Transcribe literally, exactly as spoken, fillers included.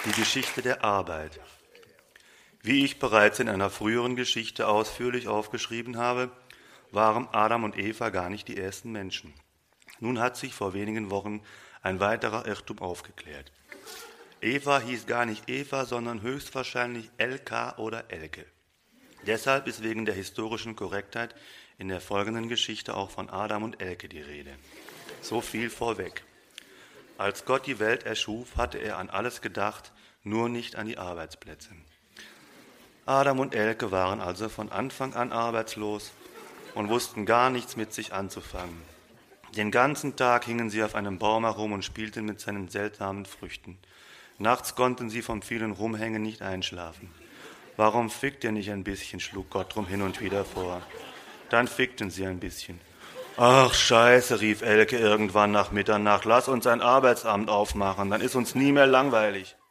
Die Geschichte der Arbeit. Wie ich bereits in einer früheren Geschichte ausführlich aufgeschrieben habe, waren Adam und Eva gar nicht die ersten Menschen. Nun hat sich vor wenigen Wochen ein weiterer Irrtum aufgeklärt. Eva hieß gar nicht Eva, sondern höchstwahrscheinlich Elka oder Elke. Deshalb ist wegen der historischen Korrektheit in der folgenden Geschichte auch von Adam und Elke die Rede. So viel vorweg. Als Gott die Welt erschuf, hatte er an alles gedacht, nur nicht an die Arbeitsplätze. Adam und Elke waren also von Anfang an arbeitslos und wussten gar nichts mit sich anzufangen. Den ganzen Tag hingen sie auf einem Baum herum und spielten mit seinen seltsamen Früchten. Nachts konnten sie vom vielen Rumhängen nicht einschlafen. »Warum fickt ihr nicht ein bisschen?« schlug Gott drum hin und wieder vor. Dann fickten sie ein bisschen. »Ach, Scheiße«, rief Elke irgendwann nach Mitternacht, »lass uns ein Arbeitsamt aufmachen, dann ist uns nie mehr langweilig.«